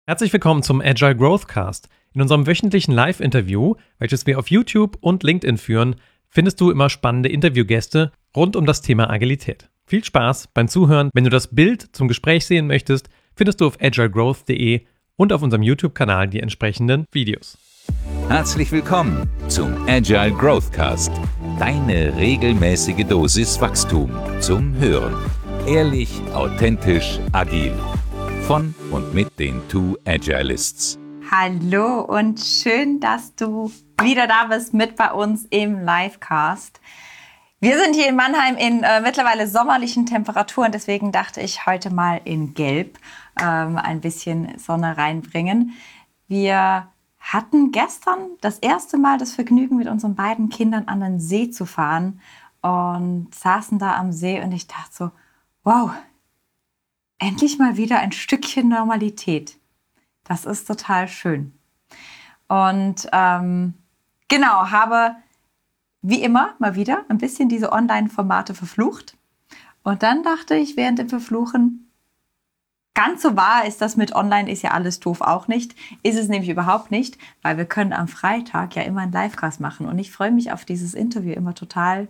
Herzlich willkommen zum Agile Growth Cast. In unserem wöchentlichen Live-Interview, welches wir auf YouTube und LinkedIn führen, findest du immer spannende Interviewgäste rund um das Thema Agilität. Viel Spaß beim Zuhören. Wenn du das Bild zum Gespräch sehen möchtest, findest du auf agilegrowth.de und auf unserem YouTube-Kanal die entsprechenden Videos. Herzlich willkommen zum Agile Growth Cast. Deine regelmäßige Dosis Wachstum zum Hören. Ehrlich, authentisch, agil. Von und mit den Two Agilists. Hallo und schön, dass du wieder da bist mit bei uns im Livecast. Wir sind hier in Mannheim in mittlerweile sommerlichen Temperaturen, deswegen dachte ich heute mal in Gelb ein bisschen Sonne reinbringen. Wir hatten gestern das erste Mal das Vergnügen, mit unseren beiden Kindern an den See zu fahren und saßen da am See und ich dachte so, wow, endlich mal wieder ein Stückchen Normalität. Das ist total schön. Und genau, habe wie immer mal wieder ein bisschen diese Online-Formate verflucht. Und dann dachte ich während dem Verfluchen, ganz so wahr ist das mit Online, ist ja alles doof auch nicht. Ist es nämlich überhaupt nicht, weil wir können am Freitag ja immer einen Livecast machen. Und ich freue mich auf dieses Interview immer total,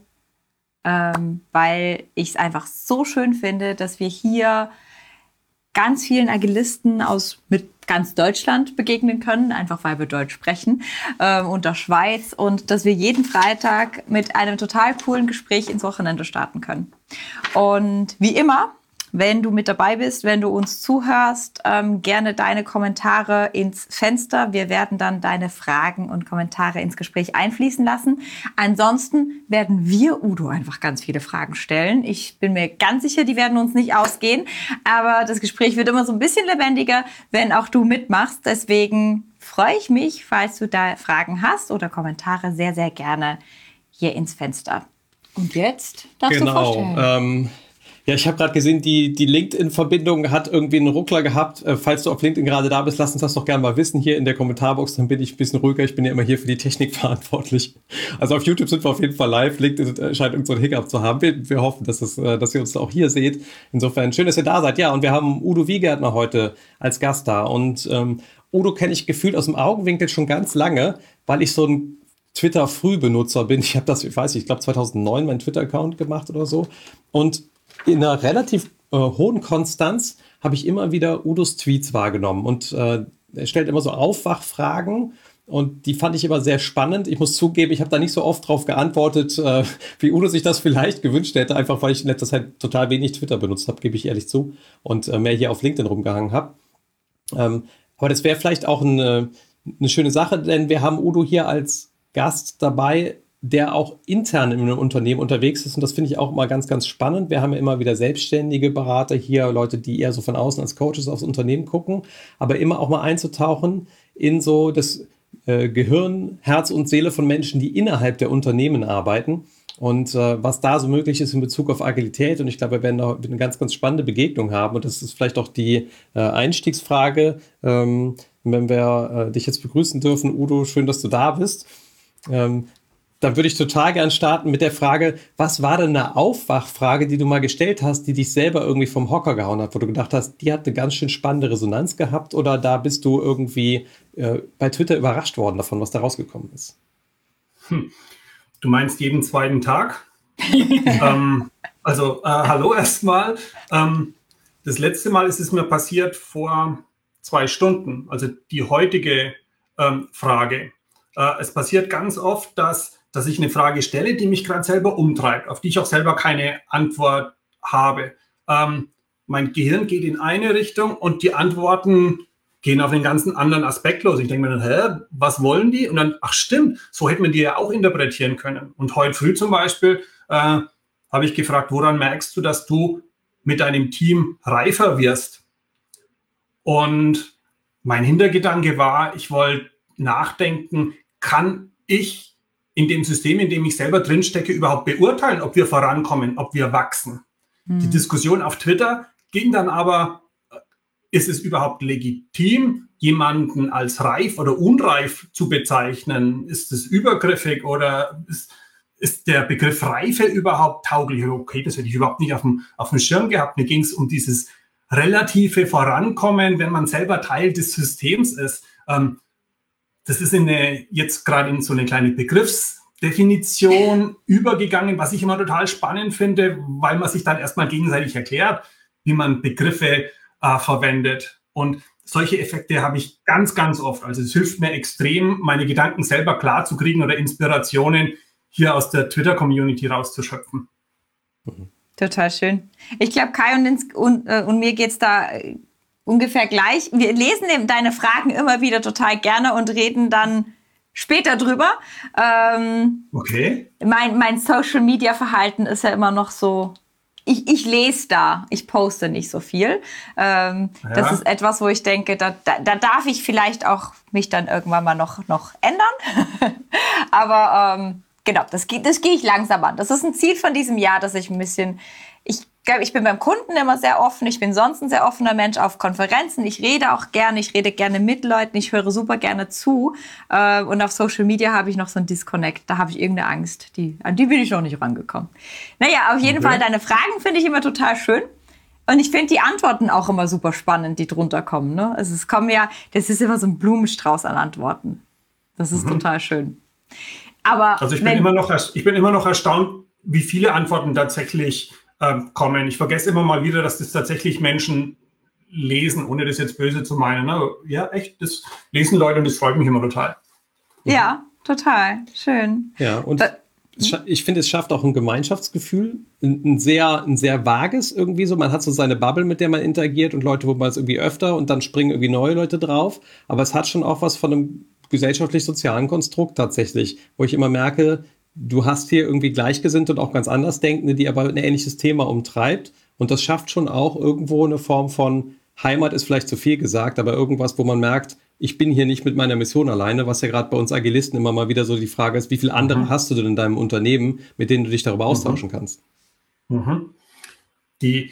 weil ich es einfach so schön finde, dass wir hier ganz vielen Agilisten mit ganz Deutschland begegnen können, einfach weil wir Deutsch sprechen, und der Schweiz, und dass wir jeden Freitag mit einem total coolen Gespräch ins Wochenende starten können. Und wie immer, wenn du mit dabei bist, wenn du uns zuhörst, gerne deine Kommentare ins Fenster. Wir werden dann deine Fragen und Kommentare ins Gespräch einfließen lassen. Ansonsten werden wir Udo einfach ganz viele Fragen stellen. Ich bin mir ganz sicher, die werden uns nicht ausgehen. Aber das Gespräch wird immer so ein bisschen lebendiger, wenn auch du mitmachst. Deswegen freue ich mich, falls du da Fragen hast oder Kommentare, sehr, sehr gerne hier ins Fenster. Und jetzt darfst du vorstellen. Ja, ich habe gerade gesehen, die LinkedIn-Verbindung hat irgendwie einen Ruckler gehabt. Falls du auf LinkedIn gerade da bist, lass uns das doch gerne mal wissen hier in der Kommentarbox, dann bin ich ein bisschen ruhiger. Ich bin ja immer hier für die Technik verantwortlich. Also auf YouTube sind wir auf jeden Fall live. LinkedIn scheint irgend so einen Hiccup zu haben. Wir hoffen, dass ihr uns auch hier seht. Insofern schön, dass ihr da seid. Ja, und wir haben Udo Wiegärtner heute als Gast da. Und Udo kenne ich gefühlt aus dem Augenwinkel schon ganz lange, weil ich so ein Twitter-Frühbenutzer bin. Ich glaube 2009 meinen Twitter-Account gemacht oder so. Und in einer relativ hohen Konstanz habe ich immer wieder Udos Tweets wahrgenommen. Und er stellt immer so Aufwachfragen. Und die fand ich immer sehr spannend. Ich muss zugeben, ich habe da nicht so oft drauf geantwortet, wie Udo sich das vielleicht gewünscht hätte. Einfach, weil ich in letzter Zeit total wenig Twitter benutzt habe, gebe ich ehrlich zu. Und mehr hier auf LinkedIn rumgehangen habe. Aber das wäre vielleicht auch eine schöne Sache, denn wir haben Udo hier als Gast dabei, der auch intern in einem Unternehmen unterwegs ist. Und das finde ich auch immer ganz, ganz spannend. Wir haben ja immer wieder selbstständige Berater hier, Leute, die eher so von außen als Coaches aufs Unternehmen gucken, aber immer auch mal einzutauchen in so das Gehirn, Herz und Seele von Menschen, die innerhalb der Unternehmen arbeiten und was da so möglich ist in Bezug auf Agilität. Und ich glaube, wir werden da eine ganz, ganz spannende Begegnung haben. Und das ist vielleicht auch die Einstiegsfrage, wenn wir dich jetzt begrüßen dürfen. Udo, schön, dass du da bist. Dann würde ich total gern starten mit der Frage, was war denn eine Aufwachfrage, die du mal gestellt hast, die dich selber irgendwie vom Hocker gehauen hat, wo du gedacht hast, die hat eine ganz schön spannende Resonanz gehabt, oder da bist du irgendwie bei Twitter überrascht worden davon, was da rausgekommen ist? Du meinst jeden zweiten Tag? Hallo erstmal. Das letzte Mal ist es mir passiert vor 2 Stunden, also die heutige Frage. Es passiert ganz oft, dass ich eine Frage stelle, die mich gerade selber umtreibt, auf die ich auch selber keine Antwort habe. Mein Gehirn geht in eine Richtung und die Antworten gehen auf einen ganzen anderen Aspekt los. Ich denke mir dann, was wollen die? Und dann, ach stimmt, so hätte man die ja auch interpretieren können. Und heute früh zum Beispiel habe ich gefragt, woran merkst du, dass du mit deinem Team reifer wirst? Und mein Hintergedanke war, ich wollte nachdenken, kann ich in dem System, in dem ich selber drinstecke, überhaupt beurteilen, ob wir vorankommen, ob wir wachsen? Die Diskussion auf Twitter ging dann aber, ist es überhaupt legitim, jemanden als reif oder unreif zu bezeichnen? Ist es übergriffig oder ist der Begriff Reife überhaupt tauglich? Okay, das hätte ich überhaupt nicht auf dem Schirm gehabt. Mir ging es um dieses relative Vorankommen, wenn man selber Teil des Systems ist. Das ist jetzt gerade in so eine kleine Begriffsdefinition übergegangen, was ich immer total spannend finde, weil man sich dann erstmal gegenseitig erklärt, wie man Begriffe verwendet. Und solche Effekte habe ich ganz, ganz oft. Also es hilft mir extrem, meine Gedanken selber klar zu kriegen oder Inspirationen hier aus der Twitter-Community rauszuschöpfen. Total schön. Ich glaube, Kai und mir geht es da ungefähr gleich. Wir lesen deine Fragen immer wieder total gerne und reden dann später drüber. Okay. Mein Social-Media-Verhalten ist ja immer noch so, ich lese da, ich poste nicht so viel. Das ist etwas, wo ich denke, da darf ich vielleicht auch mich dann irgendwann mal noch ändern. Aber genau, das gehe ich langsam an. Das ist ein Ziel von diesem Jahr, dass ich ein bisschen, ich glaube, ich bin beim Kunden immer sehr offen. Ich bin sonst ein sehr offener Mensch auf Konferenzen. Ich rede auch gerne. Ich rede gerne mit Leuten. Ich höre super gerne zu. Und auf Social Media habe ich noch so einen Disconnect. Da habe ich irgendeine Angst. An die bin ich noch nicht rangekommen. Naja, auf jeden Fall, deine Fragen finde ich immer total schön. Und ich finde die Antworten auch immer super spannend, die drunter kommen. Ne? Also das ist immer so ein Blumenstrauß an Antworten. Das ist total schön. Aber also ich bin immer noch erstaunt, wie viele Antworten tatsächlich kommen. Ich vergesse immer mal wieder, dass das tatsächlich Menschen lesen, ohne das jetzt böse zu meinen. Ne? Ja, echt, das lesen Leute und das freut mich immer total. Ja, total. Schön. Ja, und ich finde, es schafft auch ein Gemeinschaftsgefühl, ein sehr vages irgendwie so. Man hat so seine Bubble, mit der man interagiert und Leute, wo man es irgendwie öfter und dann springen irgendwie neue Leute drauf. Aber es hat schon auch was von einem gesellschaftlich-sozialen Konstrukt tatsächlich, wo ich immer merke, du hast hier irgendwie Gleichgesinnte und auch ganz anders Denkende, die aber ein ähnliches Thema umtreibt. Und das schafft schon auch irgendwo eine Form von Heimat, ist vielleicht zu viel gesagt, aber irgendwas, wo man merkt, ich bin hier nicht mit meiner Mission alleine, was ja gerade bei uns Agilisten immer mal wieder so die Frage ist, wie viele andere hast du denn in deinem Unternehmen, mit denen du dich darüber austauschen kannst? Die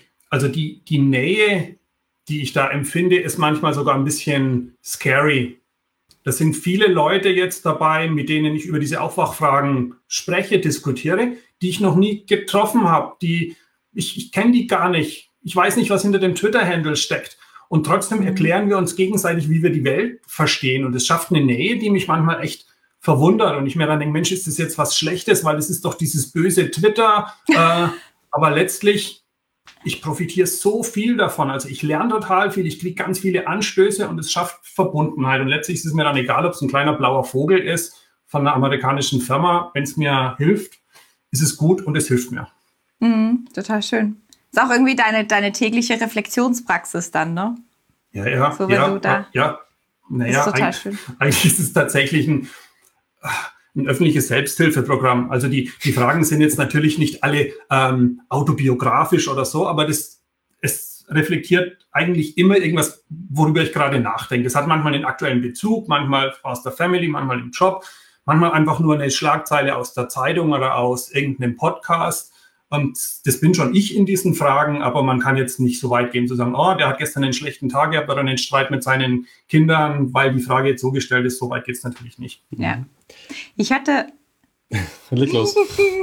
Nähe, die ich da empfinde, ist manchmal sogar ein bisschen scary. Das sind viele Leute jetzt dabei, mit denen ich über diese Aufwachfragen spreche, diskutiere, die ich noch nie getroffen habe. Ich kenne die gar nicht. Ich weiß nicht, was hinter dem Twitter-Handle steckt. Und trotzdem erklären wir uns gegenseitig, wie wir die Welt verstehen. Und es schafft eine Nähe, die mich manchmal echt verwundert. Und ich mir dann denke, Mensch, ist das jetzt was Schlechtes, weil es ist doch dieses böse Twitter. Aber letztlich, ich profitiere so viel davon. Also ich lerne total viel, ich kriege ganz viele Anstöße und es schafft Verbundenheit. Und letztlich ist es mir dann egal, ob es ein kleiner blauer Vogel ist von einer amerikanischen Firma. Wenn es mir hilft, ist es gut und es hilft mir. Total schön. Ist auch irgendwie deine tägliche Reflexionspraxis dann, ne? Ja. So, naja, ist total schön. Eigentlich ist es tatsächlich ein öffentliches Selbsthilfeprogramm. Also die Fragen sind jetzt natürlich nicht alle autobiografisch oder so, aber es reflektiert eigentlich immer irgendwas, worüber ich gerade nachdenke. Es hat manchmal einen aktuellen Bezug, manchmal aus der Family, manchmal im Job, manchmal einfach nur eine Schlagzeile aus der Zeitung oder aus irgendeinem Podcast. Und das bin schon ich in diesen Fragen, aber man kann jetzt nicht so weit gehen zu sagen, oh, der hat gestern einen schlechten Tag gehabt oder einen Streit mit seinen Kindern, weil die Frage jetzt so gestellt ist. So weit geht es natürlich nicht. Ja. Ich hatte... Leg los.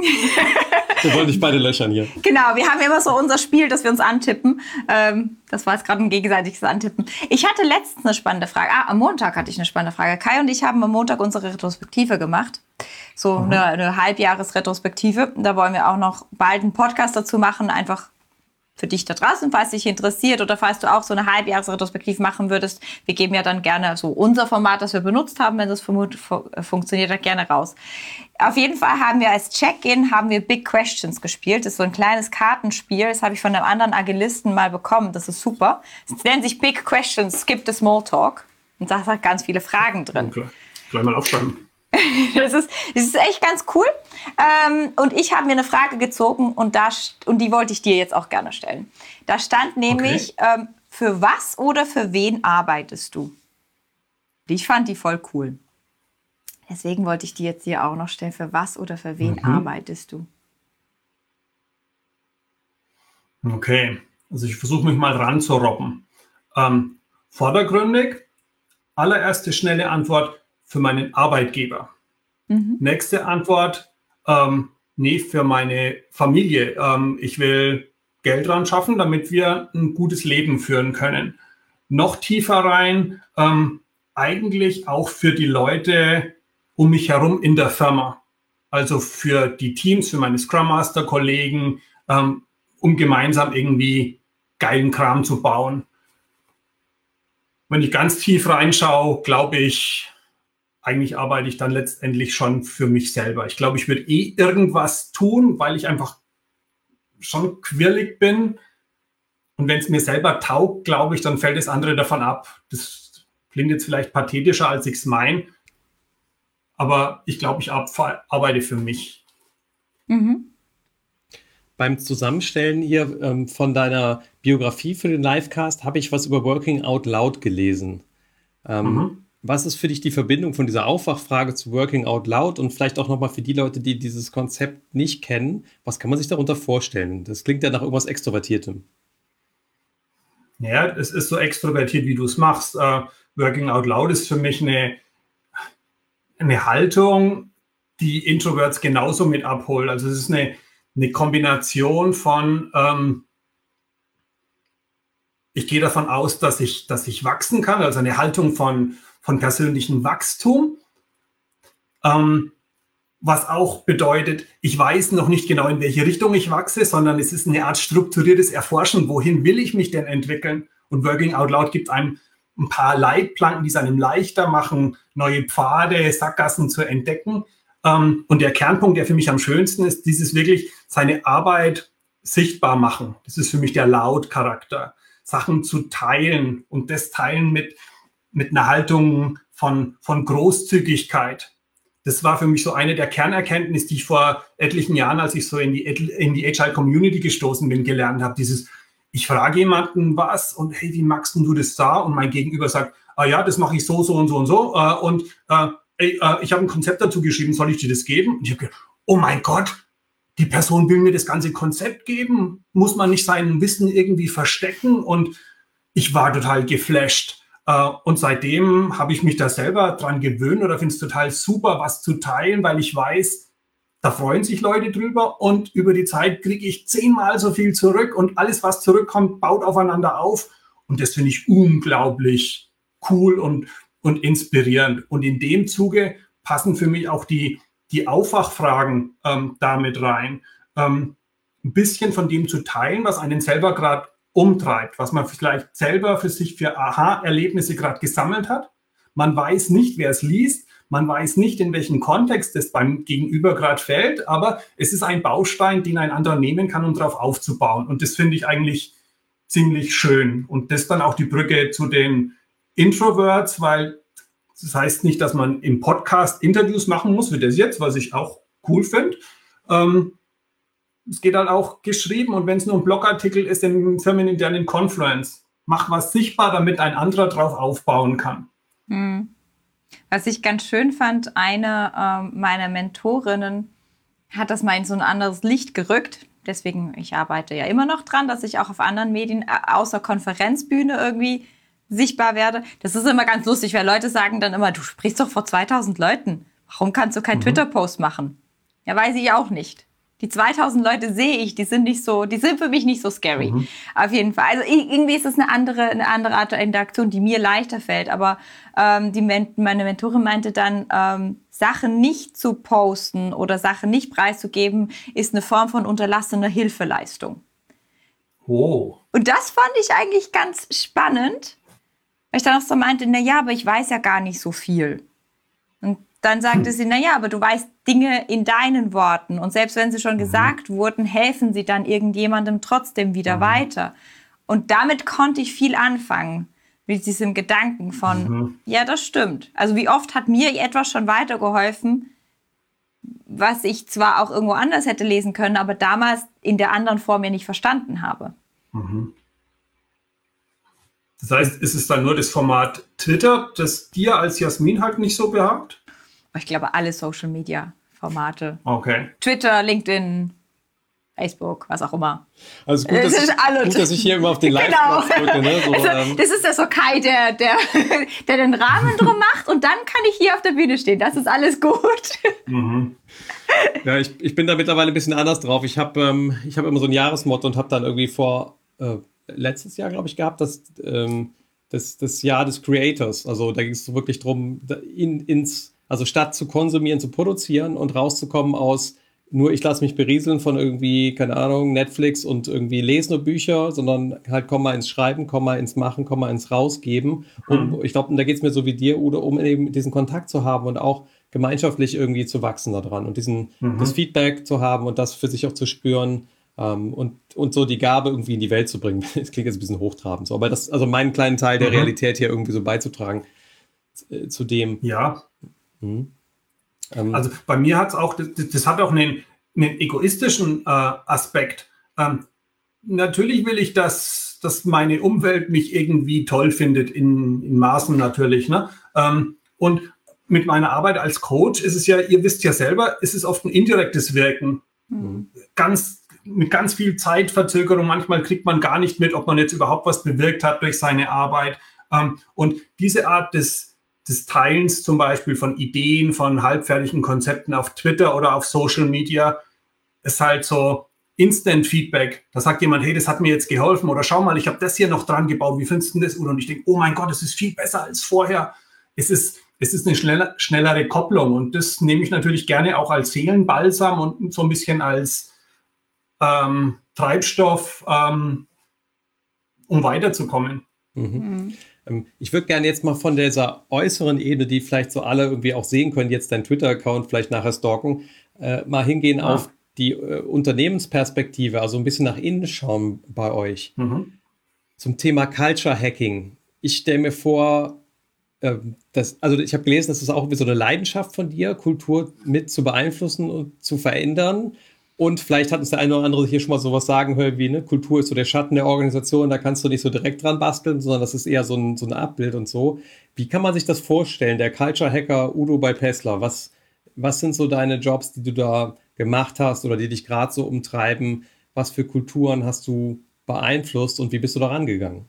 Wir wollen dich beide löchern hier. Genau, wir haben immer so unser Spiel, dass wir uns antippen. Das war jetzt gerade ein gegenseitiges Antippen. Ich hatte letztens eine spannende Frage. Am Montag hatte ich eine spannende Frage. Kai und ich haben am Montag unsere Retrospektive gemacht. So eine Halbjahresretrospektive. Da wollen wir auch noch bald einen Podcast dazu machen, einfach für dich da draußen, falls dich interessiert oder falls du auch so eine Halbjahresretrospektive machen würdest. Wir geben ja dann gerne so unser Format, das wir benutzt haben, wenn das funktioniert, dann gerne raus. Auf jeden Fall haben wir als Check-in Big Questions gespielt. Das ist so ein kleines Kartenspiel. Das habe ich von einem anderen Agilisten mal bekommen. Das ist super. Es nennt sich Big Questions, Skip the Small Talk. Und da hat ganz viele Fragen drin. Okay. Gleich mal aufschreiben. Das ist echt ganz cool. Und ich habe mir eine Frage gezogen und die wollte ich dir jetzt auch gerne stellen. Da stand nämlich, für was oder für wen arbeitest du? Ich fand die voll cool. Deswegen wollte ich die jetzt hier auch noch stellen. Für was oder für wen arbeitest du? Okay, also ich versuche mich mal ranzurobben. Vordergründig, allererste schnelle Antwort, für meinen Arbeitgeber. Nächste Antwort, für meine Familie. Ich will Geld dran schaffen, damit wir ein gutes Leben führen können. Noch tiefer rein, eigentlich auch für die Leute um mich herum in der Firma. Also für die Teams, für meine Scrum Master Kollegen, um gemeinsam irgendwie geilen Kram zu bauen. Wenn ich ganz tief reinschaue, glaube ich, eigentlich arbeite ich dann letztendlich schon für mich selber. Ich glaube, ich würde irgendwas tun, weil ich einfach schon quirlig bin. Und wenn es mir selber taugt, glaube ich, dann fällt das andere davon ab. Das klingt jetzt vielleicht pathetischer, als ich es meine. Aber ich glaube, ich arbeite für mich. Mhm. Beim Zusammenstellen hier von deiner Biografie für den Livecast habe ich was über Working Out Loud gelesen. Was ist für dich die Verbindung von dieser Aufwachfrage zu Working Out Loud und vielleicht auch nochmal für die Leute, die dieses Konzept nicht kennen, was kann man sich darunter vorstellen? Das klingt ja nach irgendwas Extrovertiertem. Ja, es ist so extrovertiert, wie du es machst. Working Out Loud ist für mich eine Haltung, die Introverts genauso mit abholt. Also es ist eine Kombination von, ich gehe davon aus, dass ich wachsen kann, also eine Haltung von persönlichem Wachstum, was auch bedeutet, ich weiß noch nicht genau, in welche Richtung ich wachse, sondern es ist eine Art strukturiertes Erforschen, wohin will ich mich denn entwickeln? Und Working Out Loud gibt einem ein paar Leitplanken, die es einem leichter machen, neue Pfade, Sackgassen zu entdecken. Und der Kernpunkt, der für mich am schönsten ist, dieses wirklich seine Arbeit sichtbar machen. Das ist für mich der Laut-Charakter. Sachen zu teilen und das Teilen mit einer Haltung von Großzügigkeit. Das war für mich so eine der Kernerkenntnisse, die ich vor etlichen Jahren, als ich so in die Agile Community gestoßen bin, gelernt habe. Ich frage jemanden was und hey, wie magst du das da? Und mein Gegenüber sagt, ja, das mache ich so und so und so. Ich habe ein Konzept dazu geschrieben, soll ich dir das geben? Und ich habe gedacht, oh mein Gott, die Person will mir das ganze Konzept geben. Muss man nicht sein Wissen irgendwie verstecken? Und ich war total geflasht. Und seitdem habe ich mich da selber dran gewöhnt oder finde es total super, was zu teilen, weil ich weiß, da freuen sich Leute drüber und über die Zeit kriege ich 10-mal so viel zurück und alles, was zurückkommt, baut aufeinander auf. Und das finde ich unglaublich cool und inspirierend. Und in dem Zuge passen für mich auch die Aufwachfragen damit rein. Ein bisschen von dem zu teilen, was einen selber gerade umtreibt, was man vielleicht selber für sich für Aha-Erlebnisse gerade gesammelt hat. Man weiß nicht, wer es liest, man weiß nicht, in welchem Kontext es beim Gegenüber gerade fällt, aber es ist ein Baustein, den ein anderer nehmen kann, um darauf aufzubauen. Und das finde ich eigentlich ziemlich schön. Und das dann auch die Brücke zu den Introverts, weil das heißt nicht, dass man im Podcast Interviews machen muss, wie das jetzt, was ich auch cool finde. Es geht halt auch geschrieben und wenn es nur ein Blogartikel ist im firmeninternen Confluence, mach was sichtbar, damit ein anderer drauf aufbauen kann. Was ich ganz schön fand, eine meiner Mentorinnen hat das mal in so ein anderes Licht gerückt. Deswegen, ich arbeite ja immer noch dran, dass ich auch auf anderen Medien außer Konferenzbühne irgendwie sichtbar werde. Das ist immer ganz lustig, weil Leute sagen dann immer, du sprichst doch vor 2000 Leuten. Warum kannst du keinen Twitter-Post machen? Ja, weiß ich auch nicht. Die 2000 Leute sehe ich, die sind für mich nicht so scary. Auf jeden Fall. Also irgendwie ist es eine andere Art der Interaktion, die mir leichter fällt. Aber meine Mentorin meinte dann, Sachen nicht zu posten oder Sachen nicht preiszugeben, ist eine Form von unterlassener Hilfeleistung. Oh. Und das fand ich eigentlich ganz spannend, weil ich dann auch so meinte, na ja, aber ich weiß ja gar nicht so viel. Und dann sagte sie, na ja, aber du weißt Dinge in deinen Worten. Und selbst wenn sie schon gesagt wurden, helfen sie dann irgendjemandem trotzdem wieder weiter. Und damit konnte ich viel anfangen. Mit diesem Gedanken von, ja, das stimmt. Also wie oft hat mir etwas schon weitergeholfen, was ich zwar auch irgendwo anders hätte lesen können, aber damals in der anderen Form ja nicht verstanden habe. Das heißt, ist es dann nur das Format Twitter, das dir als Jasmin halt nicht so behagt? Ich glaube, alle Social-Media-Formate. Okay. Twitter, LinkedIn, Facebook, was auch immer. Also gut, dass ich hier immer auf den Live-Platz drücke. Ne? So, also, das ist der Sokai, der den Rahmen drum macht und dann kann ich hier auf der Bühne stehen. Das ist alles gut. Ja, ich bin da mittlerweile ein bisschen anders drauf. Ich habe immer so ein Jahresmotto und habe dann irgendwie letztes Jahr, glaube ich, gehabt, das Jahr des Creators. Also da ging es so wirklich drum, also statt zu konsumieren, zu produzieren und rauszukommen aus nur ich lasse mich berieseln von irgendwie, keine Ahnung, Netflix und irgendwie lese nur Bücher, sondern halt komm mal ins Schreiben, komm mal ins Machen, komm mal ins Rausgeben. Und ich glaube, da geht es mir so wie dir, Udo, um eben diesen Kontakt zu haben und auch gemeinschaftlich irgendwie zu wachsen daran und das Feedback zu haben und das für sich auch zu spüren, und so die Gabe irgendwie in die Welt zu bringen. Das klingt jetzt ein bisschen hochtrabend so, aber also meinen kleinen Teil der Realität hier irgendwie so beizutragen zu dem. Ja. Also bei mir hat es auch, das hat auch einen egoistischen Aspekt. Natürlich will ich, dass meine Umwelt mich irgendwie toll findet, in Maßen natürlich. Ne? Und mit meiner Arbeit als Coach ist es ja, ihr wisst ja selber, es ist oft ein indirektes Wirken. Mit ganz viel Zeitverzögerung. Manchmal kriegt man gar nicht mit, ob man jetzt überhaupt was bewirkt hat durch seine Arbeit. Und diese Art des Teilens zum Beispiel von Ideen, von halbfertigen Konzepten auf Twitter oder auf Social Media ist halt so Instant-Feedback. Da sagt jemand, hey, das hat mir jetzt geholfen oder schau mal, ich habe das hier noch dran gebaut, wie findest du das? Und ich denke, oh mein Gott, es ist viel besser als vorher. Es ist eine schnellere Kopplung und das nehme ich natürlich gerne auch als Seelenbalsam und so ein bisschen als Treibstoff, um weiterzukommen. Ich würde gerne jetzt mal von dieser äußeren Ebene, die vielleicht so alle irgendwie auch sehen können, jetzt dein Twitter-Account vielleicht nachher stalken, mal hingehen auf die Unternehmensperspektive, also ein bisschen nach innen schauen bei euch. Zum Thema Culture Hacking. Ich stelle mir vor, also ich habe gelesen, das ist auch so eine Leidenschaft von dir, Kultur mit zu beeinflussen und zu verändern. Und vielleicht hat uns der eine oder andere hier schon mal sowas sagen hören wie, ne, Kultur ist so der Schatten der Organisation, da kannst du nicht so direkt dran basteln, sondern das ist eher so ein Abbild und so. Wie kann man sich das vorstellen? Der Culture Hacker Udo bei Pessler, was sind so deine Jobs, die du da gemacht hast oder die dich gerade so umtreiben? Was für Kulturen hast du beeinflusst und wie bist du da rangegangen?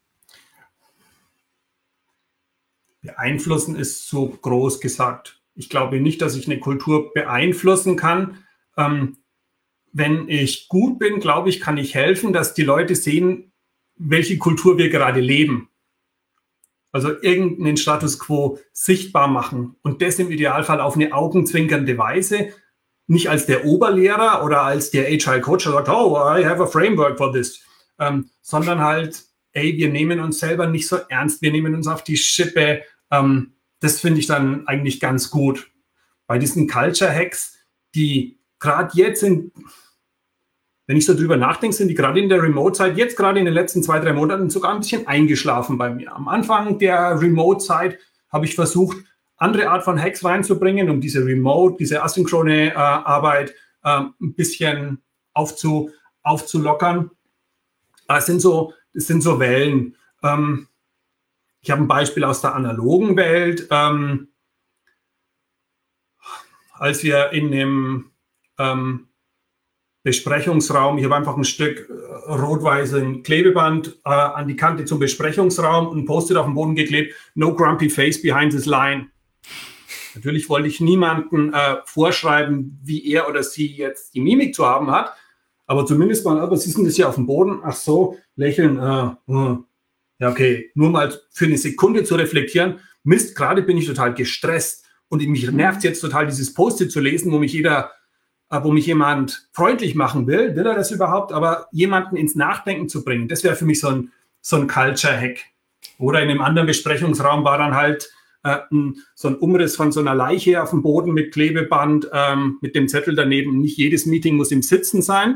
Beeinflussen ist so groß gesagt. Ich glaube nicht, dass ich eine Kultur beeinflussen kann. Wenn ich gut bin, glaube ich, kann ich helfen, dass die Leute sehen, welche Kultur wir gerade leben. Also irgendeinen Status quo sichtbar machen und das im Idealfall auf eine augenzwinkernde Weise, nicht als der Oberlehrer oder als der Agile Coach, der sagt, oh, I have a framework for this, sondern halt, ey, wir nehmen uns selber nicht so ernst, wir nehmen uns auf die Schippe. Das finde ich dann eigentlich ganz gut. Bei diesen Culture Hacks, die gerade jetzt wenn ich so drüber nachdenke, sind die gerade in der Remote-Zeit, jetzt gerade in den letzten 2-3 Monaten sogar ein bisschen eingeschlafen bei mir. Am Anfang der Remote-Zeit habe ich versucht, andere Art von Hacks reinzubringen, um diese diese asynchrone Arbeit ein bisschen aufzulockern. Das sind so Wellen. Ich habe ein Beispiel aus der analogen Welt. Als wir in dem Besprechungsraum, ich habe einfach ein Stück rot-weißen Klebeband an die Kante zum Besprechungsraum und ein Post-it auf den Boden geklebt, no grumpy face behind this line. Natürlich wollte ich niemanden vorschreiben, wie er oder sie jetzt die Mimik zu haben hat, aber zumindest mal, was ist denn das hier auf dem Boden? Ach so, lächeln, ja okay, nur mal für eine Sekunde zu reflektieren, Mist, gerade bin ich total gestresst und mich nervt jetzt total dieses Post-it zu lesen, wo mich jemand freundlich machen will er das überhaupt, aber jemanden ins Nachdenken zu bringen, das wäre für mich so ein Culture-Hack. Oder in einem anderen Besprechungsraum war dann halt so ein Umriss von so einer Leiche auf dem Boden mit Klebeband, mit dem Zettel daneben. Nicht jedes Meeting muss im Sitzen sein.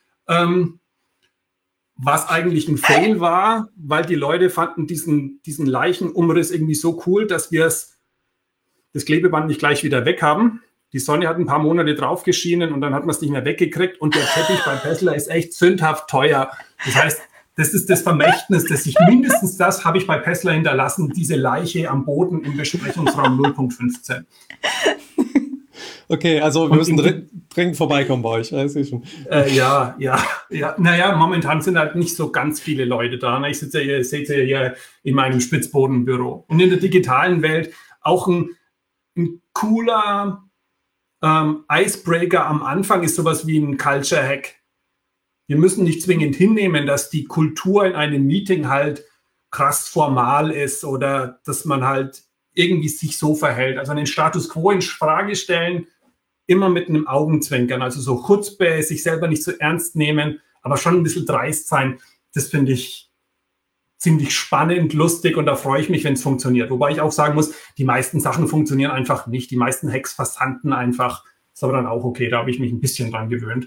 Was eigentlich ein Fail war, weil die Leute fanden diesen Leichenumriss irgendwie so cool, dass wir das Klebeband nicht gleich wieder weg haben. Die Sonne hat ein paar Monate drauf geschienen und dann hat man es nicht mehr weggekriegt und der Teppich bei Pessler ist echt sündhaft teuer. Das heißt, das ist das Vermächtnis, dass ich mindestens das habe ich bei Pessler hinterlassen, diese Leiche am Boden im Besprechungsraum 0.15. Okay, also wir müssen dringend vorbeikommen bei euch. Ja. Naja, momentan sind halt nicht so ganz viele Leute da. Ich sitze ja, seht ihr hier in meinem Spitzbodenbüro. Und in der digitalen Welt auch ein cooler Icebreaker am Anfang ist sowas wie ein Culture Hack. Wir müssen nicht zwingend hinnehmen, dass die Kultur in einem Meeting halt krass formal ist oder dass man halt irgendwie sich so verhält. Also den Status quo in Frage stellen, immer mit einem Augenzwinkern. Also so Chutzpe, sich selber nicht so ernst nehmen, aber schon ein bisschen dreist sein. Das finde ich ziemlich spannend, lustig und da freue ich mich, wenn es funktioniert. Wobei ich auch sagen muss, die meisten Sachen funktionieren einfach nicht. Die meisten Hacks versanden einfach. Ist aber dann auch okay, da habe ich mich ein bisschen dran gewöhnt.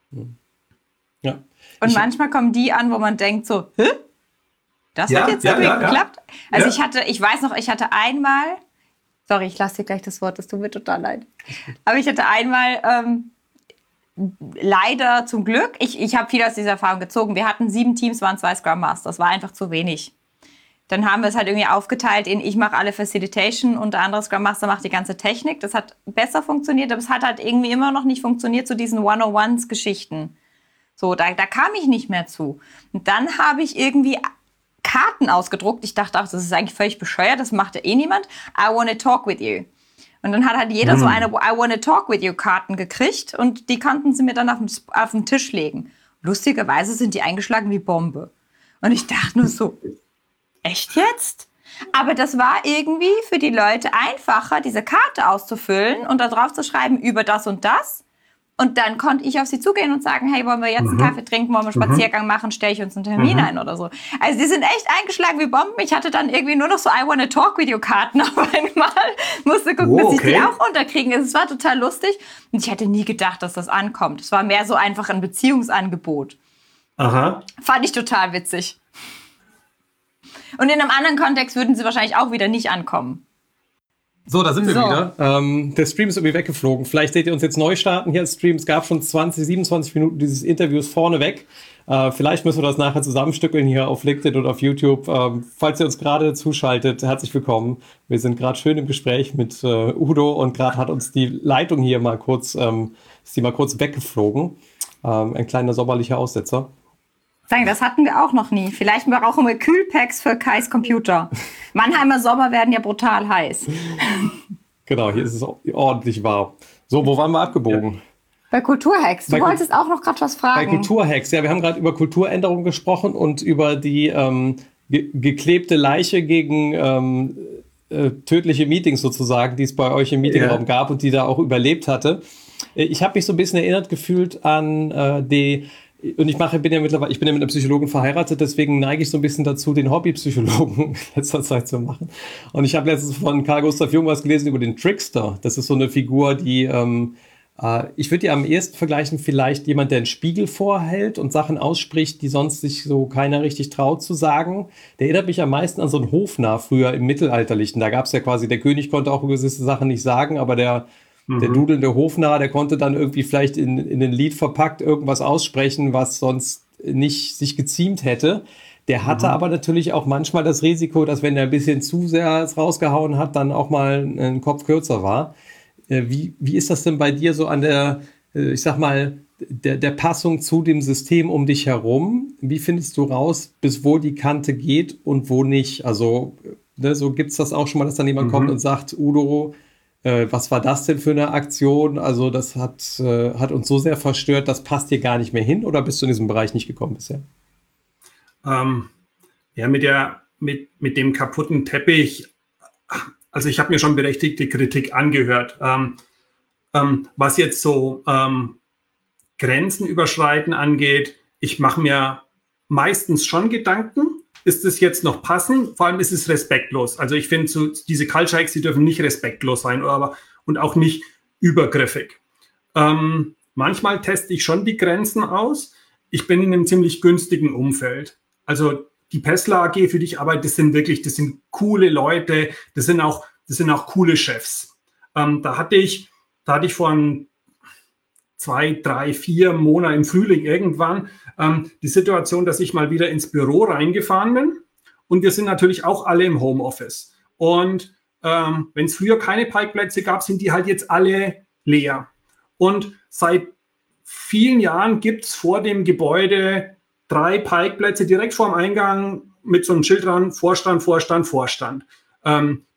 Ja. Und manchmal kommen die an, wo man denkt so, hä? Das hat jetzt irgendwie geklappt? Also ich weiß noch, ich hatte einmal, sorry, ich lasse dir gleich das Wort, das tut mir total leid. Aber ich hatte einmal, leider zum Glück, ich habe viel aus dieser Erfahrung gezogen. Wir hatten 7 Teams, waren 2 Scrum Master. Das war einfach zu wenig. Dann haben wir es halt irgendwie aufgeteilt in, ich mache alle Facilitation und der andere Scrum Master macht die ganze Technik. Das hat besser funktioniert, aber es hat halt irgendwie immer noch nicht funktioniert zu diesen 101-Geschichten. So, da kam ich nicht mehr zu. Und dann habe ich irgendwie Karten ausgedruckt. Ich dachte auch, das ist eigentlich völlig bescheuert, das macht ja eh niemand. I wanna talk with you. Und dann hat halt jeder so eine I wanna talk with you Karten gekriegt und die konnten sie mir dann auf den Tisch legen. Lustigerweise sind die eingeschlagen wie Bombe. Und ich dachte nur so, echt jetzt? Aber das war irgendwie für die Leute einfacher, diese Karte auszufüllen und da drauf zu schreiben über das und das. Und dann konnte ich auf sie zugehen und sagen, hey, wollen wir jetzt einen Kaffee trinken, wollen wir einen Spaziergang machen, stelle ich uns einen Termin ein oder so. Also die sind echt eingeschlagen wie Bomben. Ich hatte dann irgendwie nur noch so I wanna talk Video Karten auf einmal. Musste gucken, bis ich die auch unterkriegen. Es war total lustig. Und ich hätte nie gedacht, dass das ankommt. Es war mehr so einfach ein Beziehungsangebot. Aha. Fand ich total witzig. Und in einem anderen Kontext würden sie wahrscheinlich auch wieder nicht ankommen. So, da sind wir wieder. Der Stream ist irgendwie weggeflogen. Vielleicht seht ihr uns jetzt neu starten hier als Stream. Es gab schon 27 Minuten dieses Interviews vorneweg. Vielleicht müssen wir das nachher zusammenstückeln hier auf LinkedIn oder auf YouTube. Falls ihr uns gerade zuschaltet, herzlich willkommen. Wir sind gerade schön im Gespräch mit Udo und gerade hat uns die Leitung hier mal kurz, ist die mal kurz weggeflogen. Ein kleiner sommerlicher Aussetzer. Sagen, das hatten wir auch noch nie. Vielleicht brauchen wir Kühlpacks für Kais Computer. Mannheimer Sommer werden ja brutal heiß. Genau, hier ist es ordentlich warm. So, wo waren wir abgebogen? Bei Kulturhacks. Du wolltest auch noch gerade was fragen. Bei Kulturhacks, ja, wir haben gerade über Kulturänderungen gesprochen und über die geklebte Leiche gegen tödliche Meetings sozusagen, die es bei euch im Meetingraum gab und die da auch überlebt hatte. Ich habe mich so ein bisschen erinnert gefühlt an und ich bin ja mit einer Psychologin verheiratet, deswegen neige ich so ein bisschen dazu, den Hobbypsychologen in letzter Zeit zu machen. Und ich habe letztens von Carl Gustav Jung was gelesen über den Trickster. Das ist so eine Figur, die, ich würde die am ehesten vergleichen, vielleicht jemand, der einen Spiegel vorhält und Sachen ausspricht, die sonst sich so keiner richtig traut zu sagen. Der erinnert mich am meisten an so einen Hofnarr früher im Mittelalterlichen. Da gab es ja quasi, der König konnte auch gewisse Sachen nicht sagen, aber der dudelnde Hofnarr, der konnte dann irgendwie vielleicht in ein Lied verpackt irgendwas aussprechen, was sonst nicht sich geziemt hätte. Der hatte aber natürlich auch manchmal das Risiko, dass wenn er ein bisschen zu sehr rausgehauen hat, dann auch mal ein Kopf kürzer war. Wie ist das denn bei dir so an der, ich sag mal, der Passung zu dem System um dich herum? Wie findest du raus, bis wo die Kante geht und wo nicht? Also, so gibt's das auch schon mal, dass dann jemand kommt und sagt, Udo, was war das denn für eine Aktion? Also das hat uns so sehr verstört, das passt dir gar nicht mehr hin, oder bist du in diesem Bereich nicht gekommen bisher? Ja, mit dem kaputten Teppich, also ich habe mir schon berechtigte Kritik angehört. Was jetzt so Grenzen überschreiten angeht, ich mache mir meistens schon Gedanken. Ist es jetzt noch passend? Vor allem ist es respektlos. Also ich finde, so, diese Culture Hacks, die dürfen nicht respektlos sein und auch nicht übergriffig. Manchmal teste ich schon die Grenzen aus. Ich bin in einem ziemlich günstigen Umfeld. Also die Pessler AG, für die ich arbeite, das sind coole Leute, das sind auch coole Chefs. Da hatte ich vor 2, 3, 4 Monaten im Frühling irgendwann die Situation, dass ich mal wieder ins Büro reingefahren bin. Und wir sind natürlich auch alle im Homeoffice. Und wenn es früher keine Parkplätze gab, sind die halt jetzt alle leer. Und seit vielen Jahren gibt es vor dem Gebäude 3 Parkplätze direkt vorm Eingang mit so einem Schild dran, Vorstand, Vorstand, Vorstand.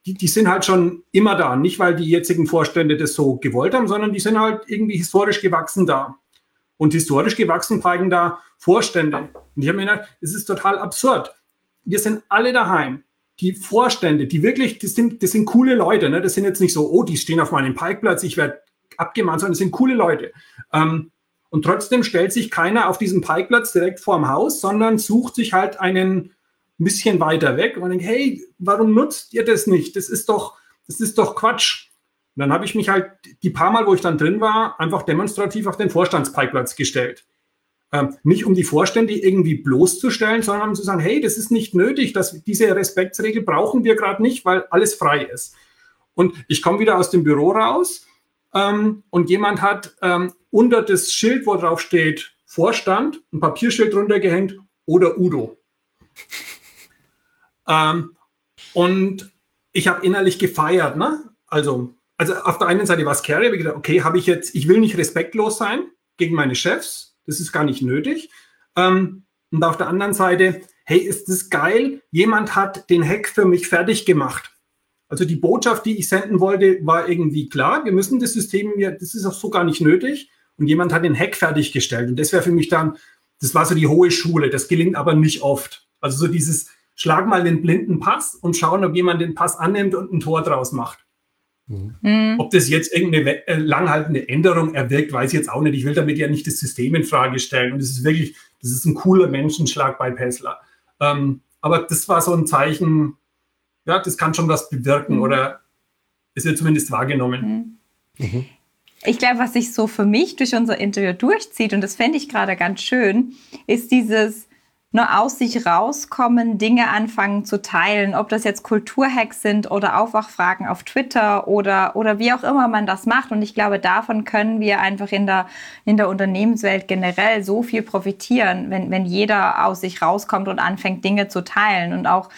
die sind halt schon immer da. Nicht, weil die jetzigen Vorstände das so gewollt haben, sondern die sind halt irgendwie historisch gewachsen da. Und historisch gewachsen prägen da Vorstände. Und ich habe mir gedacht, es ist total absurd. Wir sind alle daheim. Die Vorstände, die wirklich, das sind coole Leute. Ne? Das sind jetzt nicht so, oh, die stehen auf meinem Parkplatz, ich werde abgemahnt, sondern das sind coole Leute. Und trotzdem stellt sich keiner auf diesen Parkplatz direkt vorm Haus, sondern sucht sich halt einen ein bisschen weiter weg und denkt, hey, warum nutzt ihr das nicht? Das ist doch Quatsch. Und dann habe ich mich halt die paar Mal, wo ich dann drin war, einfach demonstrativ auf den Vorstandsparkplatz gestellt. Nicht um die Vorstände irgendwie bloßzustellen, sondern um zu sagen, hey, das ist nicht nötig, diese Respektsregel brauchen wir gerade nicht, weil alles frei ist. Und ich komme wieder aus dem Büro raus und jemand hat unter das Schild, wo drauf steht Vorstand, ein Papierschild drunter gehängt oder Udo. Und ich habe innerlich gefeiert, ne? Also auf der einen Seite war es scary, habe ich gedacht, okay, ich will nicht respektlos sein gegen meine Chefs, das ist gar nicht nötig. Und auf der anderen Seite, hey, ist das geil, jemand hat den Hack für mich fertig gemacht. Also die Botschaft, die ich senden wollte, war irgendwie klar, wir müssen das System, das ist auch so gar nicht nötig. Und jemand hat den Hack fertiggestellt. Und das wäre für mich dann, das war so die hohe Schule, das gelingt aber nicht oft. Also so dieses, schlag mal den blinden Pass und schauen, ob jemand den Pass annimmt und ein Tor draus macht. Ob das jetzt irgendeine langhaltende Änderung erwirkt, weiß ich jetzt auch nicht. Ich will damit ja nicht das System in Frage stellen. Und das ist ein cooler Menschenschlag bei Pessler. Aber das war so ein Zeichen, ja, das kann schon was bewirken oder es wird zumindest wahrgenommen. Ich glaube, was sich so für mich durch unser Interview durchzieht, und das fände ich gerade ganz schön, ist dieses nur aus sich rauskommen, Dinge anfangen zu teilen, ob das jetzt Kulturhacks sind oder Aufwachfragen auf Twitter oder wie auch immer man das macht. Und ich glaube, davon können wir einfach in der Unternehmenswelt generell so viel profitieren, wenn jeder aus sich rauskommt und anfängt, Dinge zu teilen und auch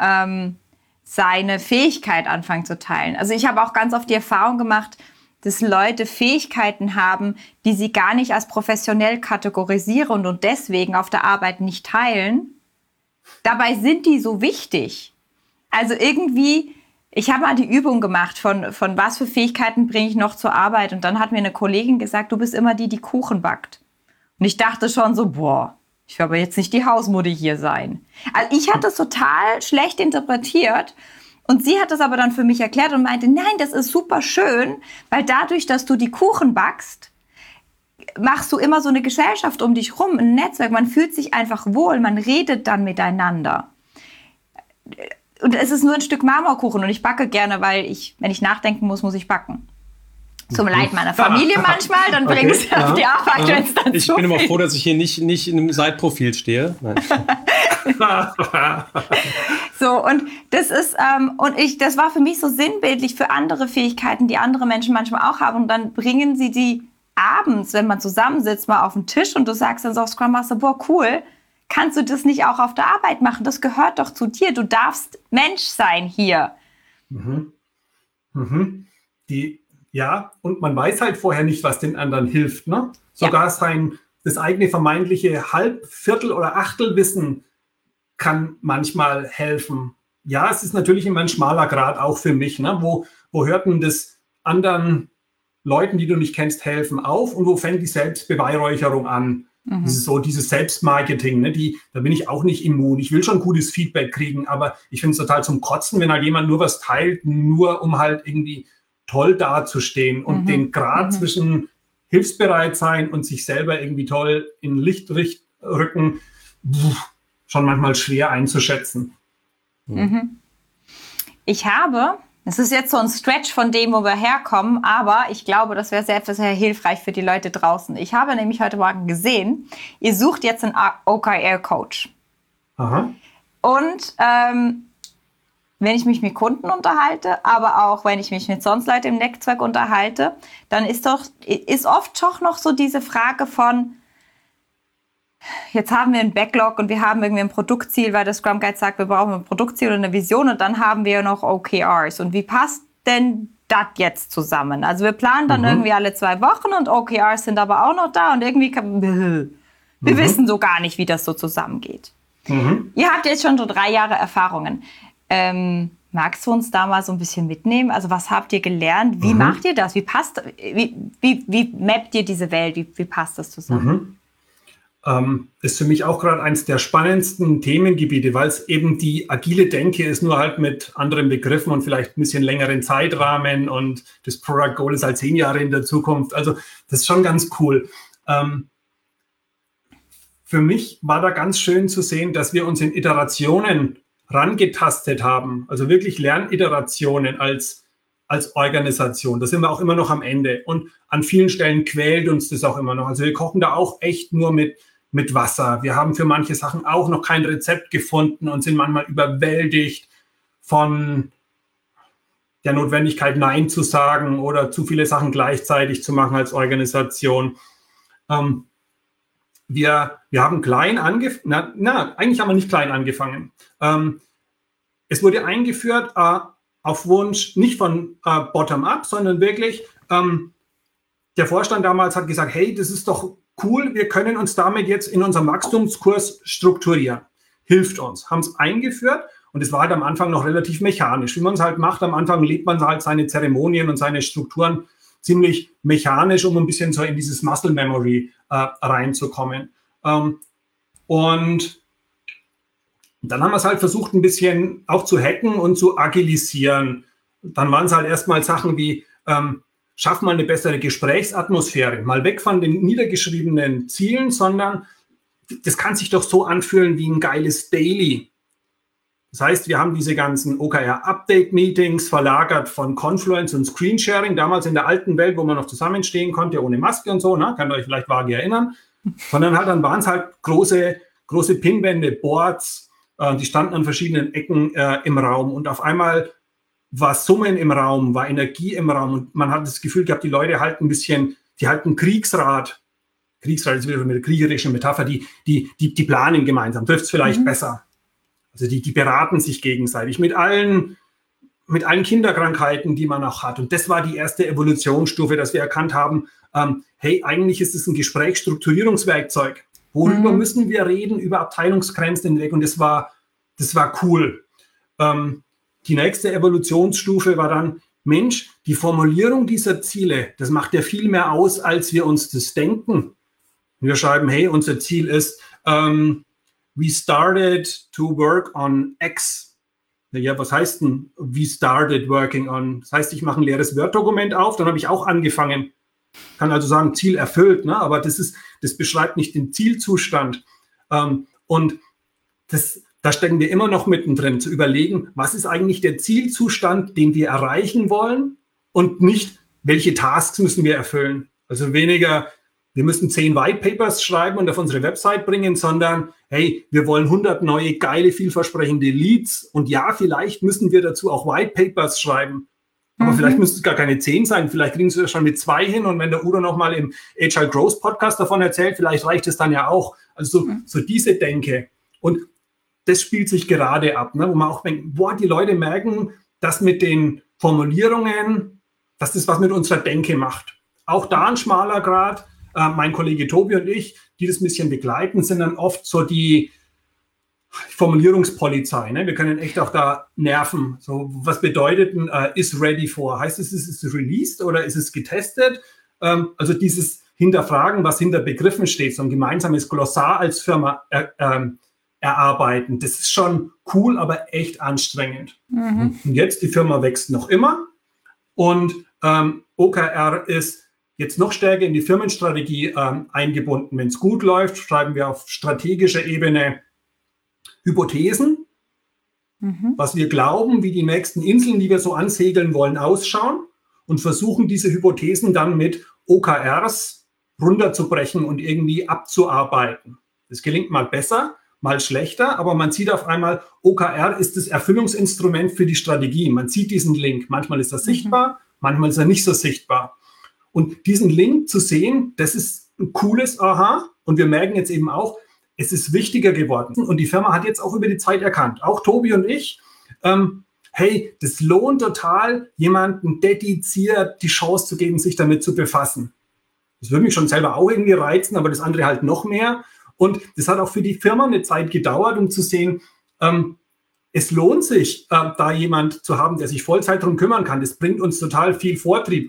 seine Fähigkeit anfangen zu teilen. Also ich habe auch ganz oft die Erfahrung gemacht, dass Leute Fähigkeiten haben, die sie gar nicht als professionell kategorisieren und deswegen auf der Arbeit nicht teilen. Dabei sind die so wichtig. Also irgendwie, ich habe mal die Übung gemacht von was für Fähigkeiten bringe ich noch zur Arbeit. Und dann hat mir eine Kollegin gesagt, du bist immer die Kuchen backt. Und ich dachte schon so, boah, ich will aber jetzt nicht die Hausmutter hier sein. Also ich hatte es total schlecht interpretiert. Und sie hat das aber dann für mich erklärt und meinte, nein, das ist super schön, weil dadurch, dass du die Kuchen backst, machst du immer so eine Gesellschaft um dich rum, ein Netzwerk. Man fühlt sich einfach wohl, man redet dann miteinander. Und es ist nur ein Stück Marmorkuchen und ich backe gerne, weil wenn ich nachdenken muss, muss ich backen. Zum Leid meiner Familie manchmal, dann bringe ich es auf die Arbeit, wenn es dann Ich bin immer froh, dass ich hier nicht in einem Seitprofil stehe. Nein. So, und das ist, das war für mich so sinnbildlich für andere Fähigkeiten, die andere Menschen manchmal auch haben. Und dann bringen sie die abends, wenn man zusammensitzt, mal auf den Tisch und du sagst dann so auf Scrum Master, boah, cool, kannst du das nicht auch auf der Arbeit machen? Das gehört doch zu dir. Du darfst Mensch sein hier. Ja, und man weiß halt vorher nicht, was den anderen hilft. Ne? Sogar das eigene vermeintliche Viertel- oder Achtelwissen kann manchmal helfen. Ja, es ist natürlich immer ein schmaler Grat auch für mich. Ne? Wo hört denn das anderen Leuten, die du nicht kennst, helfen auf und wo fängt die Selbstbeweihräucherung an? Das ist so dieses Selbstmarketing, ne? Da bin ich auch nicht immun. Ich will schon gutes Feedback kriegen, aber ich finde es total zum Kotzen, wenn halt jemand nur was teilt, nur um halt irgendwie toll dazustehen und den Grad zwischen hilfsbereit sein und sich selber irgendwie toll in Licht rücken, schon manchmal schwer einzuschätzen. Es ist jetzt so ein Stretch von dem, wo wir herkommen, aber ich glaube, das wäre sehr, sehr hilfreich für die Leute draußen. Ich habe nämlich heute Morgen gesehen, ihr sucht jetzt einen OKR-Coach. Aha. Und wenn ich mich mit Kunden unterhalte, aber auch wenn ich mich mit sonst Leuten im Netzwerk unterhalte, dann ist oft doch noch so diese Frage von, jetzt haben wir einen Backlog und wir haben irgendwie ein Produktziel, weil der Scrum Guide sagt, wir brauchen ein Produktziel und eine Vision und dann haben wir noch OKRs. Und wie passt denn das jetzt zusammen? Also wir planen dann irgendwie alle 2 Wochen und OKRs sind aber auch noch da und irgendwie wir wissen so gar nicht, wie das so zusammengeht. Ihr habt jetzt schon so 3 Jahre Erfahrungen. Magst du uns da mal so ein bisschen mitnehmen? Also was habt ihr gelernt? Wie macht ihr das? Wie mappt ihr diese Welt? Wie passt das zusammen? Ist für mich auch gerade eines der spannendsten Themengebiete, weil es eben die agile Denke ist, nur halt mit anderen Begriffen und vielleicht ein bisschen längeren Zeitrahmen, und das Product Goal ist halt 10 Jahre in der Zukunft. Also das ist schon ganz cool. Für mich war da ganz schön zu sehen, dass wir uns in Iterationen rangetastet haben, also wirklich Lerniterationen als Organisation. Da sind wir auch immer noch am Ende, und an vielen Stellen quält uns das auch immer noch. Also wir kochen da auch echt nur mit Wasser. Wir haben für manche Sachen auch noch kein Rezept gefunden und sind manchmal überwältigt von der Notwendigkeit, Nein zu sagen oder zu viele Sachen gleichzeitig zu machen als Organisation. Wir haben klein angefangen. Eigentlich haben wir nicht klein angefangen. Es wurde eingeführt auf Wunsch nicht von bottom-up, sondern wirklich, der Vorstand damals hat gesagt, hey, das ist doch cool, wir können uns damit jetzt in unserem Wachstumskurs strukturieren. Hilft uns. Haben es eingeführt, und es war halt am Anfang noch relativ mechanisch. Wie man es halt macht, am Anfang lebt man halt seine Zeremonien und seine Strukturen ziemlich mechanisch, um ein bisschen so in dieses Muscle Memory reinzukommen. Und dann haben wir es halt versucht, ein bisschen auch zu hacken und zu agilisieren. Dann waren es halt erstmal Sachen wie, schaff mal eine bessere Gesprächsatmosphäre, mal weg von den niedergeschriebenen Zielen, sondern das kann sich doch so anfühlen wie ein geiles Daily. Das heißt, wir haben diese ganzen OKR-Update-Meetings verlagert von Confluence und Screensharing, damals in der alten Welt, wo man noch zusammenstehen konnte, ohne Maske und so, ne? Könnt ihr euch vielleicht vage erinnern. Sondern halt, dann waren es halt große Pinwände, Boards, die standen an verschiedenen Ecken im Raum, und auf einmal war Summen im Raum, war Energie im Raum, und man hat das Gefühl gehabt, die Leute halten Kriegsrat ist wieder eine kriegerische Metapher, die planen gemeinsam, trifft es vielleicht besser. Also die beraten sich gegenseitig mit allen Kinderkrankheiten, die man auch hat. Und das war die erste Evolutionsstufe, dass wir erkannt haben, hey, eigentlich ist es ein Gesprächsstrukturierungswerkzeug. Worüber müssen wir reden? Über Abteilungsgrenzen hinweg. Und das war cool. Die nächste Evolutionsstufe war dann, Mensch, die Formulierung dieser Ziele, das macht ja viel mehr aus, als wir uns das denken. Wir schreiben, hey, unser Ziel ist, we started to work on X. Ja, was heißt denn, we started working on? Das heißt, ich mache ein leeres Word-Dokument auf, dann habe ich auch angefangen. Kann also sagen, Ziel erfüllt, ne? Aber das beschreibt nicht den Zielzustand. Und da stecken wir immer noch mittendrin, zu überlegen, was ist eigentlich der Zielzustand, den wir erreichen wollen, und nicht, welche Tasks müssen wir erfüllen. Also weniger, wir müssen 10 White Papers schreiben und auf unsere Website bringen, sondern, hey, wir wollen 100 neue, geile, vielversprechende Leads, und ja, vielleicht müssen wir dazu auch White Papers schreiben. Aber vielleicht müssten es gar keine 10 sein, vielleicht kriegen sie das schon mit 2 hin, und wenn der Udo nochmal im Agile Growth Podcast davon erzählt, vielleicht reicht es dann ja auch. Also so diese Denke. Und das spielt sich gerade ab, ne, wo man auch denkt, boah, die Leute merken, dass mit den Formulierungen, dass das was mit unserer Denke macht. Auch da ein schmaler Grad. Mein Kollege Tobi und ich, die das ein bisschen begleiten, sind dann oft so die Formulierungspolizei. Ne? Wir können echt auch da nerven. So, was bedeutet denn is ready for? Heißt es, ist es released oder ist es getestet? Also dieses Hinterfragen, was hinter Begriffen steht, so ein gemeinsames Glossar als Firma erarbeiten. Das ist schon cool, aber echt anstrengend. Und jetzt, die Firma wächst noch immer, und OKR ist jetzt noch stärker in die Firmenstrategie eingebunden. Wenn es gut läuft, schreiben wir auf strategischer Ebene Hypothesen, was wir glauben, wie die nächsten Inseln, die wir so ansegeln wollen, ausschauen, und versuchen, diese Hypothesen dann mit OKRs runterzubrechen und irgendwie abzuarbeiten. Das gelingt mal besser, mal schlechter, aber man sieht auf einmal, OKR ist das Erfüllungsinstrument für die Strategie. Man sieht diesen Link. Manchmal ist er sichtbar, manchmal ist er nicht so sichtbar. Und diesen Link zu sehen, das ist ein cooles Aha. Und wir merken jetzt eben auch, es ist wichtiger geworden. Und die Firma hat jetzt auch über die Zeit erkannt, auch Tobi und ich, hey, das lohnt total, jemandem dediziert die Chance zu geben, sich damit zu befassen. Das würde mich schon selber auch irgendwie reizen, aber das andere halt noch mehr. Und das hat auch für die Firma eine Zeit gedauert, um zu sehen, es lohnt sich, da jemand zu haben, der sich Vollzeit darum kümmern kann. Das bringt uns total viel Vortrieb.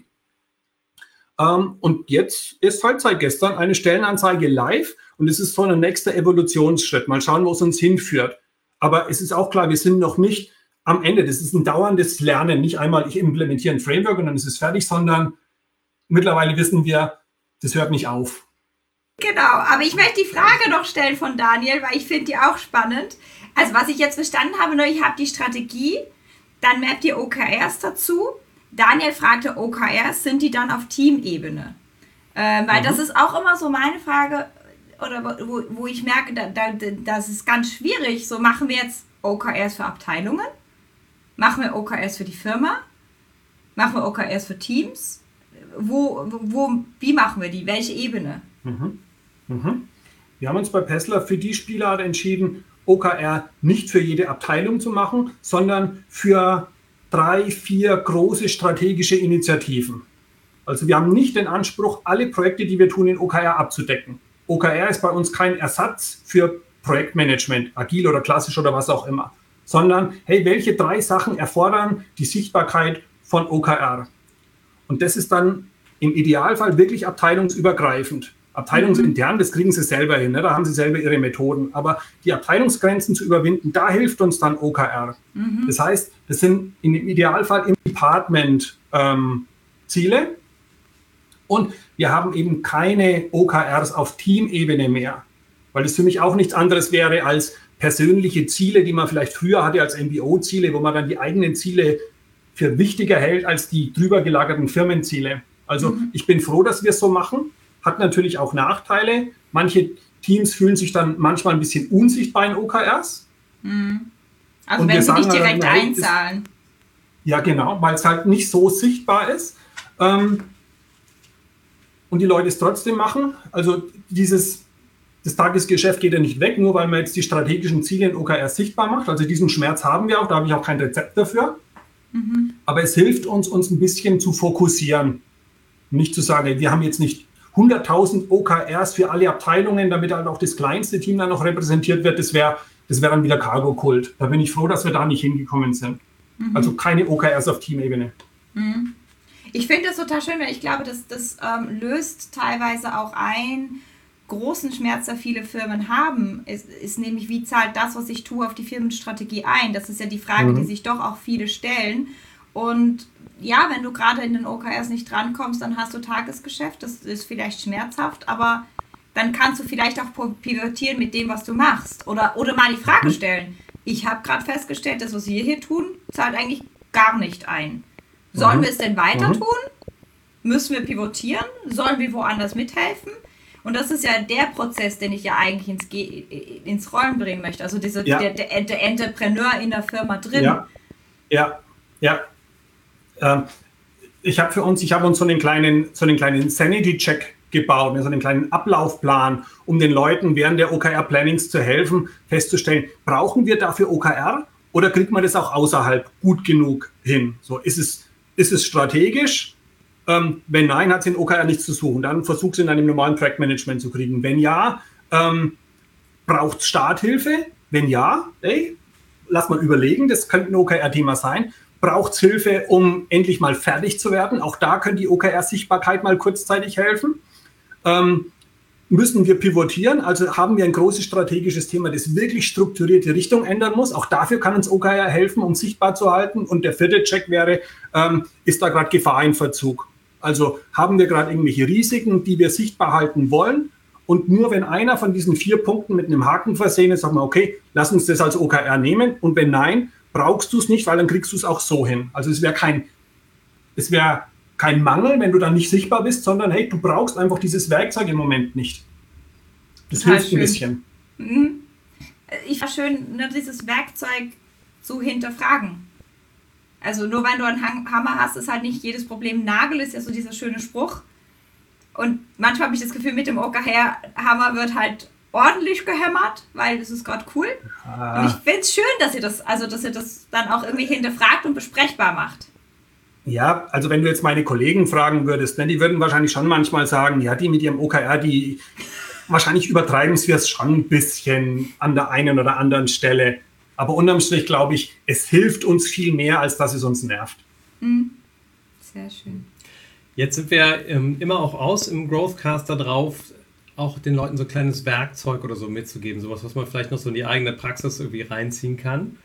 Und jetzt ist halt seit gestern eine Stellenanzeige live und es ist so ein nächster Evolutionsschritt. Mal schauen, wo es uns hinführt. Aber es ist auch klar, wir sind noch nicht am Ende. Das ist ein dauerndes Lernen. Nicht einmal, ich implementiere ein Framework und dann ist es fertig, sondern mittlerweile wissen wir, das hört nicht auf. Genau, aber ich möchte die Frage noch stellen von Daniel, weil ich finde die auch spannend. Also was ich jetzt verstanden habe, nur ich habe die Strategie, dann mappt ihr OKRs dazu. Daniel fragte, OKRs, sind die dann auf Teamebene? Weil das ist auch immer so meine Frage, oder wo ich merke, das ist ganz schwierig. So, machen wir jetzt OKRs für Abteilungen? Machen wir OKRs für die Firma? Machen wir OKRs für Teams? Wie machen wir die? Welche Ebene? Wir haben uns bei Pessler für die Spielart entschieden, OKR nicht für jede Abteilung zu machen, sondern für 3, 4 große strategische Initiativen. Also wir haben nicht den Anspruch, alle Projekte, die wir tun, in OKR abzudecken. OKR ist bei uns kein Ersatz für Projektmanagement, agil oder klassisch oder was auch immer, sondern, hey, welche 3 Sachen erfordern die Sichtbarkeit von OKR? Und das ist dann im Idealfall wirklich abteilungsübergreifend. Abteilungsintern, das kriegen sie selber hin, ne? Da haben sie selber ihre Methoden. Aber die Abteilungsgrenzen zu überwinden, da hilft uns dann OKR. Das heißt, das sind im Idealfall im Department Ziele. Und wir haben eben keine OKRs auf Teamebene mehr, weil das für mich auch nichts anderes wäre als persönliche Ziele, die man vielleicht früher hatte als MBO-Ziele, wo man dann die eigenen Ziele für wichtiger hält als die drüber gelagerten Firmenziele. Also ich bin froh, dass wir es so machen. Hat natürlich auch Nachteile. Manche Teams fühlen sich dann manchmal ein bisschen unsichtbar in OKRs. Also und wenn sie nicht direkt einzahlen. Ja, genau, weil es halt nicht so sichtbar ist. Und die Leute es trotzdem machen. Also das Tagesgeschäft geht ja nicht weg, nur weil man jetzt die strategischen Ziele in OKRs sichtbar macht. Also diesen Schmerz haben wir auch, da habe ich auch kein Rezept dafür. Aber es hilft uns ein bisschen zu fokussieren. Nicht zu sagen, wir haben jetzt nicht 100.000 OKRs für alle Abteilungen, damit halt auch das kleinste Team dann noch repräsentiert wird. Das wär dann wieder Cargo-Kult. Da bin ich froh, dass wir da nicht hingekommen sind. Also keine OKRs auf Teamebene. Ich finde das total schön, weil ich glaube, das löst teilweise auch einen großen Schmerz, der viele Firmen haben, ist nämlich, wie zahlt das, was ich tue, auf die Firmenstrategie ein? Das ist ja die Frage, die sich doch auch viele stellen. Und ja, wenn du gerade in den OKRs nicht drankommst, dann hast du Tagesgeschäft, das ist vielleicht schmerzhaft, aber dann kannst du vielleicht auch pivotieren mit dem, was du machst. Oder mal die Frage stellen, ich habe gerade festgestellt, das, was wir hier tun, zahlt eigentlich gar nicht ein. Sollen wir es denn weiter tun? Müssen wir pivotieren? Sollen wir woanders mithelfen? Und das ist ja der Prozess, den ich ja eigentlich ins Rollen bringen möchte. Also der Entrepreneur in der Firma drin. Ja. Ich habe uns so einen kleinen Sanity-Check gebaut, so einen kleinen Ablaufplan, um den Leuten während der OKR-Plannings zu helfen, festzustellen, brauchen wir dafür OKR oder kriegt man das auch außerhalb gut genug hin? So, ist es strategisch? Wenn nein, hat es in OKR nichts zu suchen. Dann versuch es in einem normalen Projektmanagement zu kriegen. Wenn ja, braucht es Starthilfe? Wenn ja, lass mal überlegen, das könnte ein OKR-Thema sein. Braucht es Hilfe, um endlich mal fertig zu werden? Auch da könnte die OKR-Sichtbarkeit mal kurzzeitig helfen. Müssen wir pivotieren? Also haben wir ein großes strategisches Thema, das wirklich strukturiert die Richtung ändern muss. Auch dafür kann uns OKR helfen, um sichtbar zu halten. Und der 4. Check wäre, ist da gerade Gefahr in Verzug? Also haben wir gerade irgendwelche Risiken, die wir sichtbar halten wollen? Und nur wenn einer von diesen 4 Punkten mit einem Haken versehen ist, sagen wir, okay, lass uns das als OKR nehmen. Und wenn nein, brauchst du es nicht, weil dann kriegst du es auch so hin. Also es wäre kein Mangel, wenn du dann nicht sichtbar bist, sondern hey, du brauchst einfach dieses Werkzeug im Moment nicht. Das hilft ein bisschen. Ich war schön, dieses Werkzeug zu hinterfragen. Also nur wenn du einen Hammer hast, ist halt nicht jedes Problem ein Nagel, ist ja so dieser schöne Spruch. Und manchmal habe ich das Gefühl, mit dem OKR-Hammer wird halt ordentlich gehämmert, weil das ist gerade cool. Und ich finde es schön, dass ihr das dann auch irgendwie hinterfragt und besprechbar macht. Ja, also wenn du jetzt meine Kollegen fragen würdest, die würden wahrscheinlich schon manchmal sagen, ja, die mit ihrem OKR, wahrscheinlich übertreiben sie es schon ein bisschen an der einen oder anderen Stelle. Aber unterm Strich glaube ich, es hilft uns viel mehr, als dass es uns nervt. Sehr schön. Jetzt sind wir immer auch aus im Growthcast da drauf, auch den Leuten so ein kleines Werkzeug oder so mitzugeben, sowas, was man vielleicht noch so in die eigene Praxis irgendwie reinziehen kann.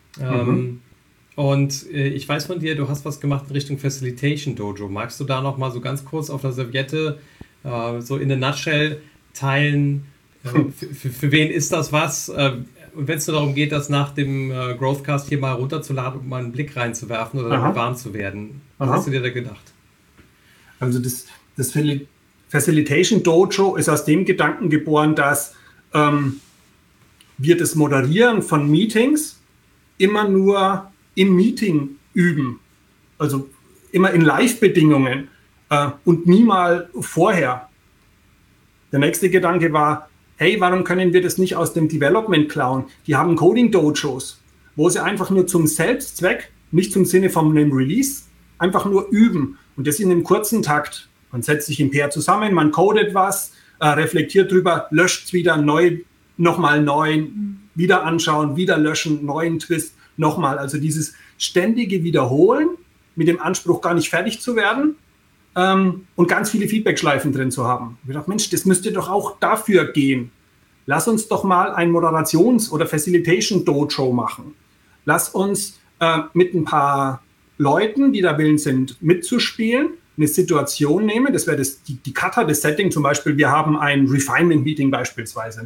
Und ich weiß von dir, du hast was gemacht in Richtung Facilitation Dojo. Magst du da noch mal so ganz kurz auf der Serviette so in a nutshell teilen, für wen ist das was? Und wenn es nur darum geht, das nach dem Growthcast hier mal runterzuladen und mal einen Blick reinzuwerfen oder damit warm zu werden. Was hast du dir da gedacht? Also das Facilitation Dojo ist aus dem Gedanken geboren, dass wir das Moderieren von Meetings immer nur im Meeting üben. Also immer in Live-Bedingungen und nie mal vorher. Der nächste Gedanke war, hey, warum können wir das nicht aus dem Development klauen? Die haben Coding-Dojos, wo sie einfach nur zum Selbstzweck, nicht zum Sinne von einem Release, einfach nur üben. Und das in einem kurzen Takt. Man setzt sich im Pair zusammen, man codet was, reflektiert drüber, löscht es wieder neu, nochmal neu, wieder anschauen, wieder löschen, neuen Twist, nochmal. Also dieses ständige Wiederholen mit dem Anspruch, gar nicht fertig zu werden und ganz viele Feedback-Schleifen drin zu haben. Ich dachte, Mensch, das müsste doch auch dafür gehen. Lass uns doch mal ein Moderations- oder Facilitation-Dojo machen. Lass uns mit ein paar Leuten, die da willens sind, mitzuspielen, eine Situation nehmen. Das wäre die Kata, das Setting zum Beispiel. Wir haben ein Refinement-Meeting beispielsweise.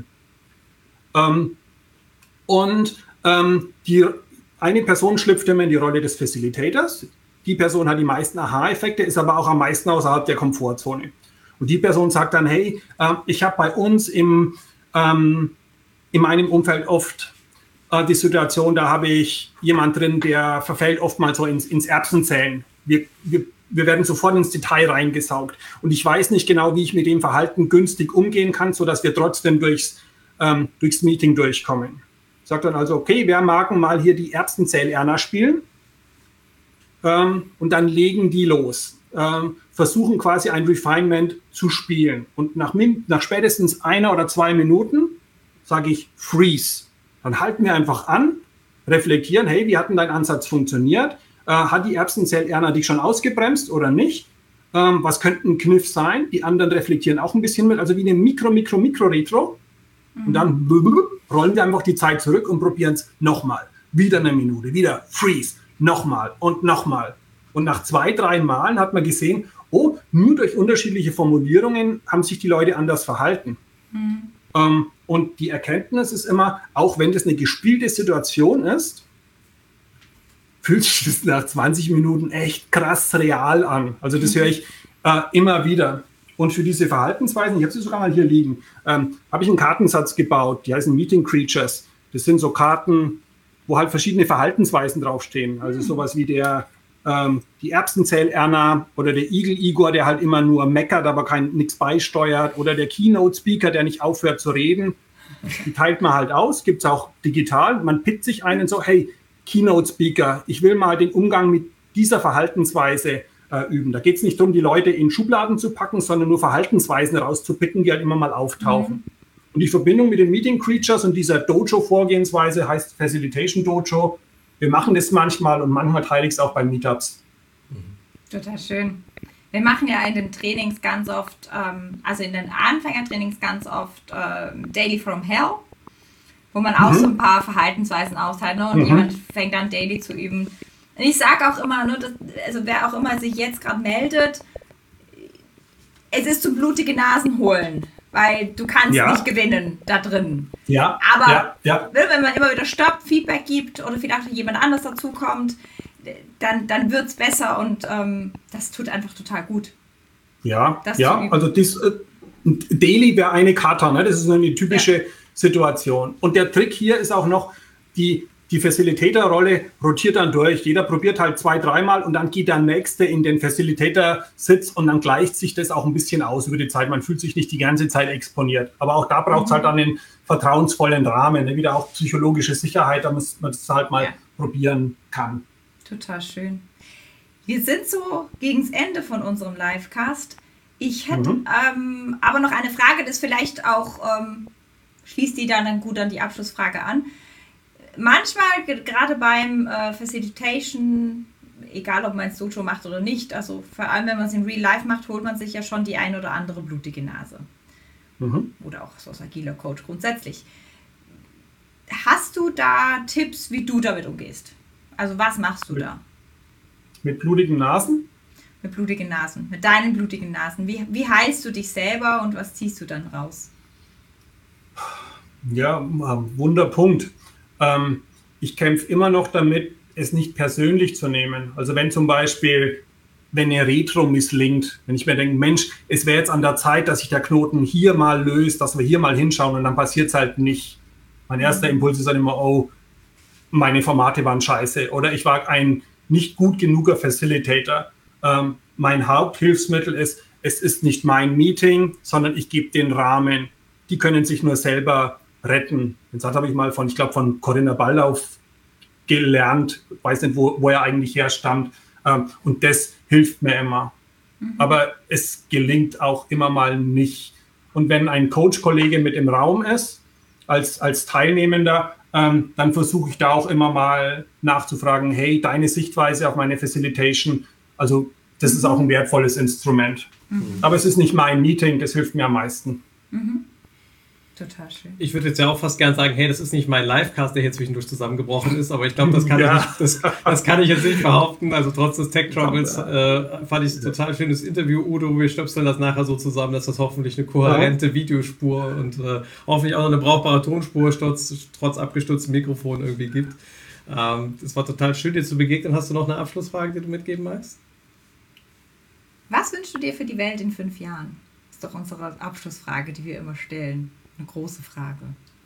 Die eine Person schlüpft immer in die Rolle des Facilitators. Die Person hat die meisten Aha-Effekte, ist aber auch am meisten außerhalb der Komfortzone. Und die Person sagt dann, hey, ich habe bei uns in meinem Umfeld oft die Situation, da habe ich jemand drin, der verfällt oftmals so ins Erbsenzählen. Wir werden sofort ins Detail reingesaugt. Und ich weiß nicht genau, wie ich mit dem Verhalten günstig umgehen kann, sodass wir trotzdem durchs Meeting durchkommen. Sagt dann also, okay, wir mag mal hier die Erbsenzähl-Erna spielen und dann legen die los. Versuchen quasi ein Refinement zu spielen. Und nach spätestens 1 oder 2 Minuten sage ich Freeze. Dann halten wir einfach an, reflektieren, hey, wie hat denn dein Ansatz funktioniert? Hat die Erbsenzähl-Erna dich schon ausgebremst oder nicht? Was könnte ein Kniff sein? Die anderen reflektieren auch ein bisschen mit, also wie eine Mikro-Retro. Und dann rollen wir einfach die Zeit zurück und probieren es nochmal. Wieder eine Minute, wieder Freeze, nochmal und nochmal. Und nach 2, 3 Malen hat man gesehen, oh, nur durch unterschiedliche Formulierungen haben sich die Leute anders verhalten. Und die Erkenntnis ist immer, auch wenn das eine gespielte Situation ist, fühlt sich das nach 20 Minuten echt krass real an. Also das höre ich immer wieder. Und für diese Verhaltensweisen, ich habe sie sogar mal hier liegen, habe ich einen Kartensatz gebaut, die heißen Meeting Creatures. Das sind so Karten, wo halt verschiedene Verhaltensweisen draufstehen. Also sowas wie die Erbsenzähl-Erna oder der Igel-Igor, der halt immer nur meckert, aber nichts beisteuert. Oder der Keynote-Speaker, der nicht aufhört zu reden. Die teilt man halt aus, gibt es auch digital. Man pickt sich einen so, hey, Keynote-Speaker, ich will mal den Umgang mit dieser Verhaltensweise üben. Da geht es nicht darum, die Leute in Schubladen zu packen, sondern nur Verhaltensweisen rauszupicken, die halt immer mal auftauchen. Und die Verbindung mit den Meeting Creatures und dieser Dojo-Vorgehensweise heißt Facilitation Dojo. Wir machen das manchmal und manchmal teile ich es auch bei Meetups. Total schön. Wir machen ja in den Trainings ganz oft, also in den Anfängertrainings ganz oft Daily from Hell, wo man auch so ein paar Verhaltensweisen austeilt, ne? Und jemand fängt dann Daily zu üben. Und ich sage auch immer, ne, also wer auch immer sich jetzt gerade meldet, es ist zu blutige Nasen holen, weil du kannst nicht gewinnen da drin. Ja. Aber wenn man immer wieder stoppt, Feedback gibt oder vielleicht jemand anders dazukommt, dann wird es besser und das tut einfach total gut. Ja, also Daily wäre eine Kata, ne? Das ist eine typische Situation. Und der Trick hier ist auch noch, die Facilitator-Rolle rotiert dann durch. Jeder probiert halt 2, 3 Mal und dann geht der Nächste in den Facilitator-Sitz und dann gleicht sich das auch ein bisschen aus über die Zeit. Man fühlt sich nicht die ganze Zeit exponiert. Aber auch da braucht es halt dann einen vertrauensvollen Rahmen, ne? Wieder auch psychologische Sicherheit, damit man das halt mal probieren kann. Total schön. Wir sind so gegen das Ende von unserem Livecast. Ich hätte aber noch eine Frage, das vielleicht auch schließt die dann gut an die Abschlussfrage an. manchmal, gerade beim Facilitation, egal ob man es Dojo macht oder nicht, also vor allem wenn man es in Real Life macht, holt man sich ja schon die ein oder andere blutige Nase. Oder auch so als agiler Coach grundsätzlich. Hast du da Tipps, wie du damit umgehst? Also was machst du da? Mit blutigen Nasen? Mit blutigen Nasen, mit deinen blutigen Nasen. Wie heilst du dich selber und was ziehst du dann raus? Ja, Wunderpunkt. Ich kämpfe immer noch damit, es nicht persönlich zu nehmen. Also wenn zum Beispiel, wenn eine Retro misslingt, wenn ich mir denke, Mensch, es wäre jetzt an der Zeit, dass sich der Knoten hier mal löst, dass wir hier mal hinschauen und dann passiert es halt nicht. Mein erster Impuls ist dann immer, oh, meine Formate waren scheiße oder ich war ein nicht gut genuger Facilitator. Mein Haupthilfsmittel ist, es ist nicht mein Meeting, sondern ich gebe den Rahmen. Die können sich nur selber retten. Den Satz habe ich mal von Corinna Baldauf gelernt, weiß nicht, wo er eigentlich herstammt. Und das hilft mir immer. Aber es gelingt auch immer mal nicht. Und wenn ein Coach-Kollege mit im Raum ist, als Teilnehmender, dann versuche ich da auch immer mal nachzufragen, hey, deine Sichtweise auf meine Facilitation, also das ist auch ein wertvolles Instrument. Aber es ist nicht mein Meeting, das hilft mir am meisten. Total schön. Ich würde jetzt ja auch fast gern sagen, hey, das ist nicht mein Livecast, der hier zwischendurch zusammengebrochen ist, aber ich glaube, das kann das kann ich jetzt nicht behaupten. Also trotz des Tech Troubles fand ich es total schönes Interview. Udo, wir stöpseln das nachher so zusammen, dass das hoffentlich eine kohärente Videospur und hoffentlich auch noch eine brauchbare Tonspur trotz abgestürztem Mikrofon irgendwie gibt. Es war total schön, dir zu begegnen. Hast du noch eine Abschlussfrage, die du mitgeben magst? Was wünschst du dir für die Welt in 5 Jahren? Das ist doch unsere Abschlussfrage, die wir immer stellen. Eine große Frage.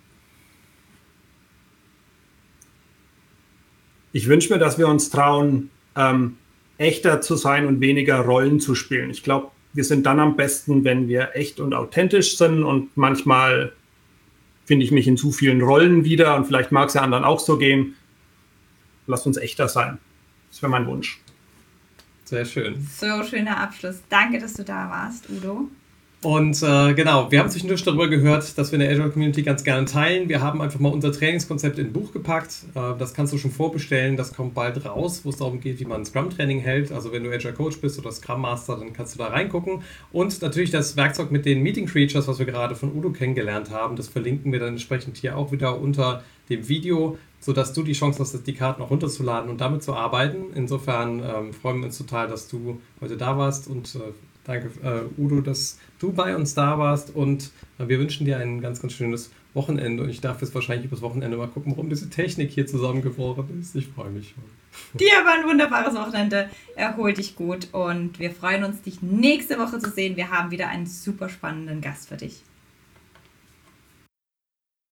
Ich wünsche mir, dass wir uns trauen, echter zu sein und weniger Rollen zu spielen. Ich glaube, wir sind dann am besten, wenn wir echt und authentisch sind und manchmal finde ich mich in zu vielen Rollen wieder und vielleicht mag es ja anderen auch so gehen. Lasst uns echter sein. Das wäre mein Wunsch. Sehr schön. So, schöner Abschluss. Danke, dass du da warst, Udo. Und genau, wir haben zwischendurch darüber gehört, dass wir in der Agile Community ganz gerne teilen. Wir haben einfach mal unser Trainingskonzept in ein Buch gepackt. Das kannst du schon vorbestellen. Das kommt bald raus, wo es darum geht, wie man ein Scrum-Training hält. Also wenn du Agile Coach bist oder Scrum Master, dann kannst du da reingucken. Und natürlich das Werkzeug mit den Meeting Creatures, was wir gerade von Udo kennengelernt haben, das verlinken wir dann entsprechend hier auch wieder unter dem Video, sodass du die Chance hast, die Karten auch runterzuladen und damit zu arbeiten. Insofern freuen wir uns total, dass du heute da warst und danke, Udo, dass du bei uns da warst und wir wünschen dir ein ganz, ganz schönes Wochenende und ich darf jetzt wahrscheinlich übers Wochenende mal gucken, warum diese Technik hier zusammengebrochen ist. Ich freue mich schon. Dir war ein wunderbares Wochenende. Erhol dich gut und wir freuen uns, dich nächste Woche zu sehen. Wir haben wieder einen super spannenden Gast für dich.